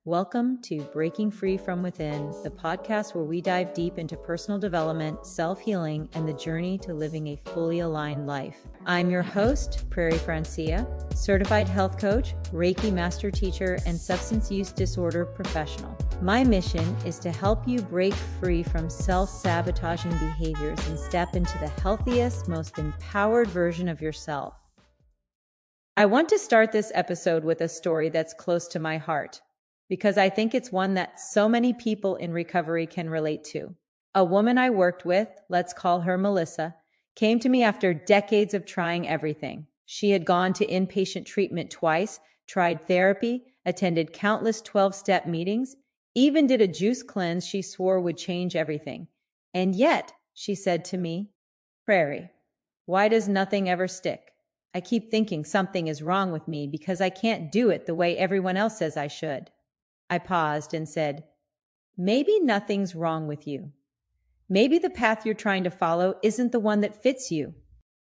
Welcome to Breaking Free from Within, the podcast where we dive deep into personal development, self-healing, and the journey to living a fully aligned life. I'm your host, Prairie Francia, certified health coach, Reiki master teacher, and substance use disorder professional. My mission is to help you break free from self-sabotaging behaviors and step into the healthiest, most empowered version of yourself. I want to start this episode with a story that's close to my heart, because I think it's one that so many people in recovery can relate to. A woman I worked with, let's call her Melissa, came to me after decades of trying everything. She had gone to inpatient treatment twice, tried therapy, attended countless 12-step meetings, even did a juice cleanse she swore would change everything. And yet, she said to me, "Prairie, why does nothing ever stick? I keep thinking something is wrong with me because I can't do it the way everyone else says I should." I paused and said, "Maybe nothing's wrong with you. Maybe the path you're trying to follow isn't the one that fits you."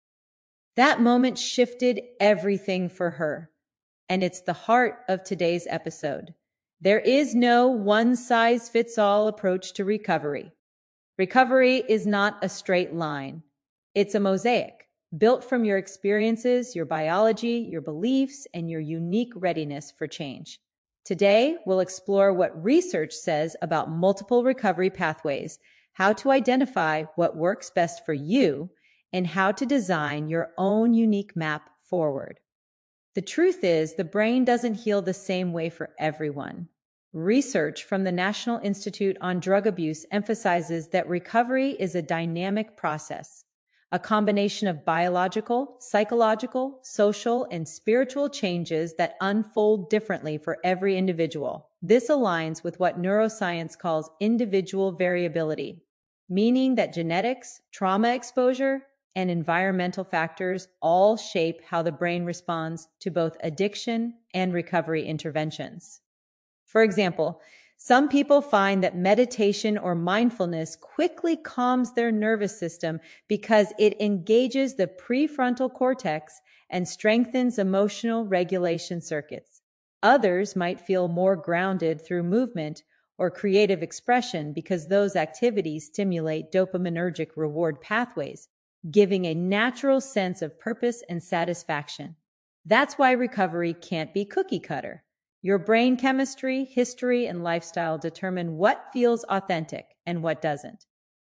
That moment shifted everything for her, and it's the heart of today's episode. There is no one-size-fits-all approach to recovery. Recovery is not a straight line. It's a mosaic, built from your experiences, your biology, your beliefs, and your unique readiness for change. Today, we'll explore what research says about multiple recovery pathways, how to identify what works best for you, and how to design your own unique map forward. The truth is, the brain doesn't heal the same way for everyone. Research from the National Institute on Drug Abuse emphasizes that recovery is a dynamic process, a combination of biological, psychological, social, and spiritual changes that unfold differently for every individual. This aligns with what neuroscience calls individual variability, meaning that genetics, trauma exposure, and environmental factors all shape how the brain responds to both addiction and recovery interventions. For example, some people find that meditation or mindfulness quickly calms their nervous system because it engages the prefrontal cortex and strengthens emotional regulation circuits. Others might feel more grounded through movement or creative expression because those activities stimulate dopaminergic reward pathways, giving a natural sense of purpose and satisfaction. That's why recovery can't be cookie cutter. Your brain chemistry, history, and lifestyle determine what feels authentic and what doesn't.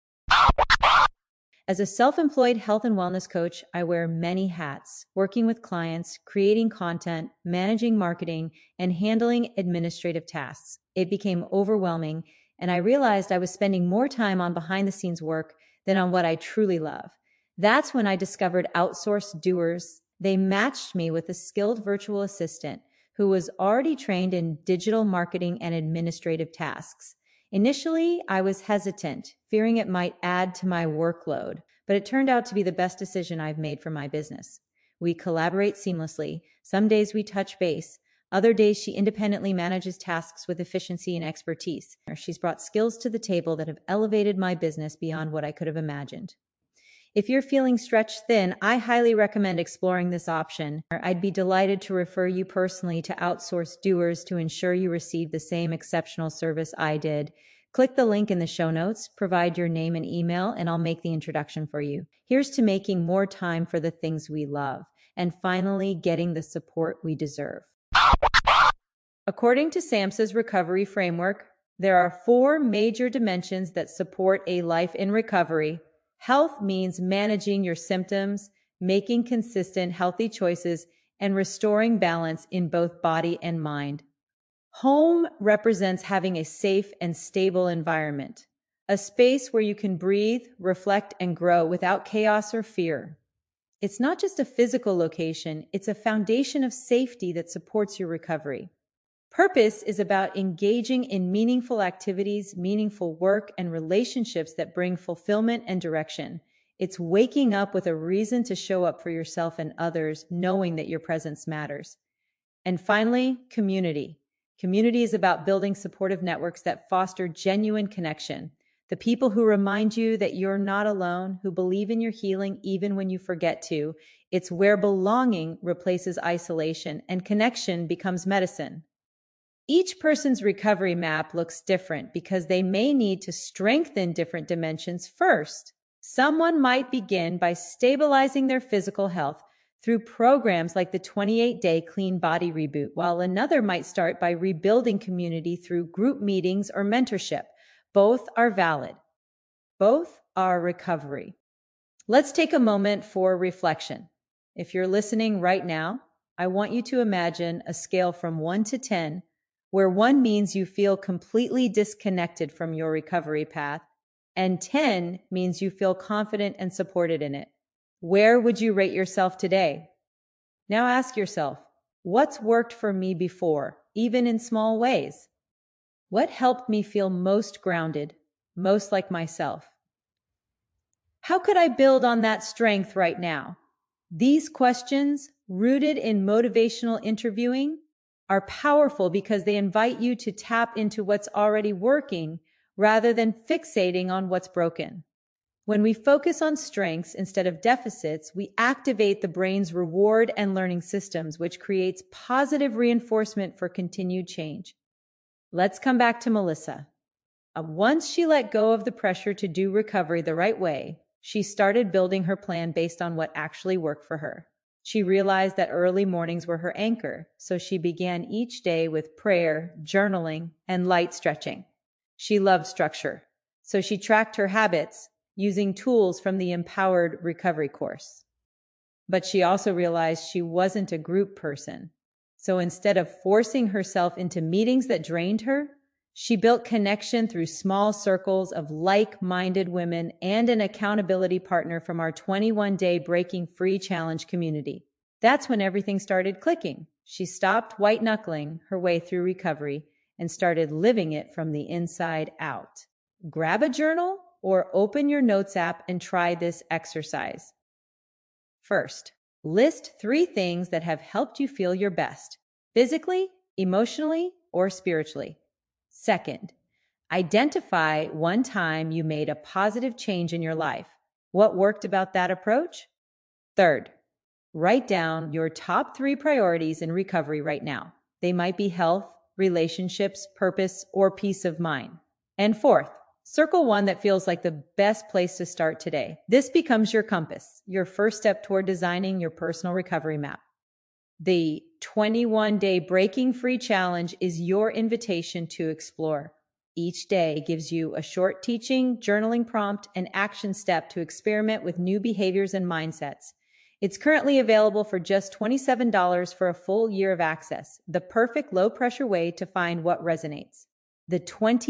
As a self-employed health and wellness coach, I wear many hats, working with clients, creating content, managing marketing, and handling administrative tasks. It became overwhelming, and I realized I was spending more time on behind-the-scenes work than on what I truly love. That's when I discovered Outsourced Doers. They matched me with a skilled virtual assistant who was already trained in digital marketing and administrative tasks. Initially, I was hesitant, fearing it might add to my workload, but it turned out to be the best decision I've made for my business. We collaborate seamlessly. Some days we touch base. Other days she independently manages tasks with efficiency and expertise. She's brought skills to the table that have elevated my business beyond what I could have imagined. If you're feeling stretched thin, I highly recommend exploring this option. I'd be delighted to refer you personally to Outsourced Doers to ensure you receive the same exceptional service I did. Click the link in the show notes, provide your name and email, and I'll make the introduction for you. Here's to making more time for the things we love, and finally getting the support we deserve. According to SAMHSA's recovery framework, there are 4 major dimensions that support a life in recovery. Health means managing your symptoms, making consistent, healthy choices, and restoring balance in both body and mind. Home represents having a safe and stable environment, a space where you can breathe, reflect, and grow without chaos or fear. It's not just a physical location, it's a foundation of safety that supports your recovery. Purpose is about engaging in meaningful activities, meaningful work, and relationships that bring fulfillment and direction. It's waking up with a reason to show up for yourself and others, knowing that your presence matters. And finally, community. Community is about building supportive networks that foster genuine connection. The people who remind you that you're not alone, who believe in your healing even when you forget to. It's where belonging replaces isolation and connection becomes medicine. Each person's recovery map looks different because they may need to strengthen different dimensions first. Someone might begin by stabilizing their physical health through programs like the 28-day Clean Body Reboot, while another might start by rebuilding community through group meetings or mentorship. Both are valid. Both are recovery. Let's take a moment for reflection. If you're listening right now, I want you to imagine a scale from 1 to 10, where 1 means you feel completely disconnected from your recovery path, and 10 means you feel confident and supported in it. Where would you rate yourself today? Now ask yourself, what's worked for me before, even in small ways? What helped me feel most grounded, most like myself? How could I build on that strength right now? These questions, rooted in motivational interviewing, are powerful because they invite you to tap into what's already working rather than fixating on what's broken. When we focus on strengths instead of deficits, we activate the brain's reward and learning systems, which creates positive reinforcement for continued change. Let's come back to Melissa. Once she let go of the pressure to do recovery the right way, she started building her plan based on what actually worked for her. She realized that early mornings were her anchor, so she began each day with prayer, journaling, and light stretching. She loved structure, so she tracked her habits using tools from the Empowered Recovery course. But she also realized she wasn't a group person. So instead of forcing herself into meetings that drained her, she built connection through small circles of like-minded women and an accountability partner from our 21-day Breaking Free Challenge community. That's when everything started clicking. She stopped white-knuckling her way through recovery and started living it from the inside out. Grab a journal or open your notes app and try this exercise. First, list 3 things that have helped you feel your best, physically, emotionally, or spiritually. Second, identify one time you made a positive change in your life. What worked about that approach? Third, write down your top 3 priorities in recovery right now. They might be health, relationships, purpose, or peace of mind. And fourth, circle one that feels like the best place to start today. This becomes your compass, your first step toward designing your personal recovery map. The 21-day Breaking Free Challenge is your invitation to explore. Each day gives you a short teaching, journaling prompt, and action step to experiment with new behaviors and mindsets. It's currently available for just $27 for a full year of access, the perfect low-pressure way to find what resonates. The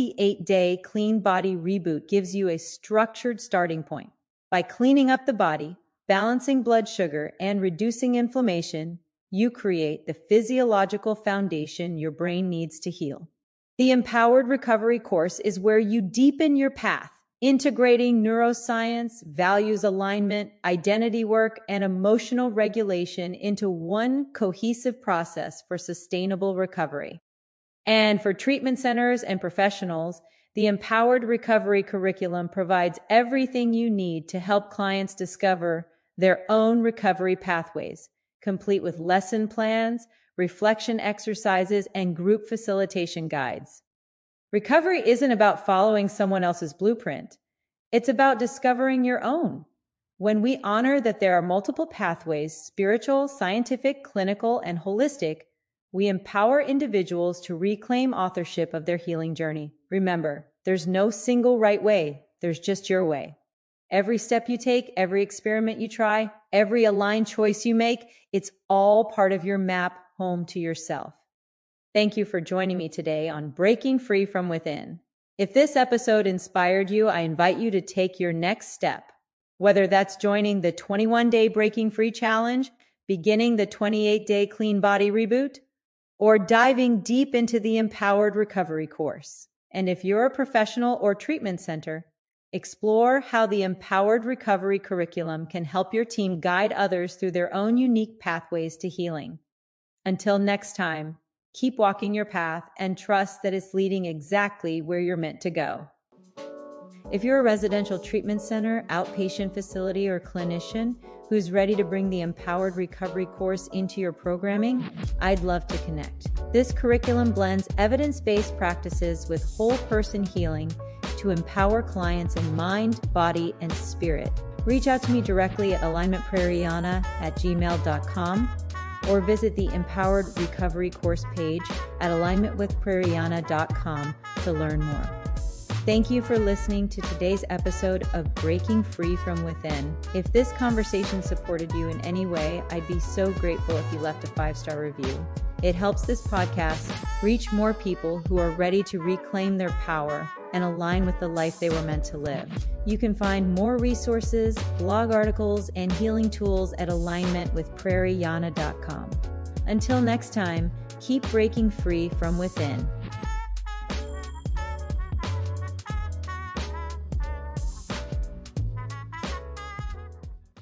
28-day Clean Body Reboot gives you a structured starting point. By cleaning up the body, balancing blood sugar, and reducing inflammation, you create the physiological foundation your brain needs to heal. The Empowered Recovery course is where you deepen your path, integrating neuroscience, values alignment, identity work, and emotional regulation into one cohesive process for sustainable recovery. And for treatment centers and professionals, the Empowered Recovery curriculum provides everything you need to help clients discover their own recovery pathways, complete with lesson plans, reflection exercises, and group facilitation guides. Recovery isn't about following someone else's blueprint. It's about discovering your own. When we honor that there are multiple pathways, spiritual, scientific, clinical, and holistic, we empower individuals to reclaim authorship of their healing journey. Remember, there's no single right way. There's just your way. Every step you take, every experiment you try, every aligned choice you make, it's all part of your map home to yourself. Thank you for joining me today on Breaking Free from Within. If this episode inspired you, I invite you to take your next step, whether that's joining the 21-day Breaking Free Challenge, beginning the 28-day Clean Body Reboot, or diving deep into the Empowered Recovery course. And if you're a professional or treatment center, explore how the Empowered Recovery curriculum can help your team guide others through their own unique pathways to healing. Until next time, keep walking your path and trust that it's leading exactly where you're meant to go. If you're a residential treatment center, outpatient facility, or clinician who's ready to bring the Empowered Recovery course into your programming, I'd love to connect. This curriculum blends evidence-based practices with whole person healing to empower clients in mind, body, and spirit. Reach out to me directly at alignmentprairiana@gmail.com or visit the Empowered Recovery course page at alignmentwithprairiana.com to learn more. Thank you for listening to today's episode of Breaking Free from Within. If this conversation supported you in any way, I'd be so grateful if you left a 5-star review. It helps this podcast reach more people who are ready to reclaim their power and align with the life they were meant to live. You can find more resources, blog articles, and healing tools at alignmentwithprairiana.com. Until next time, keep breaking free from within.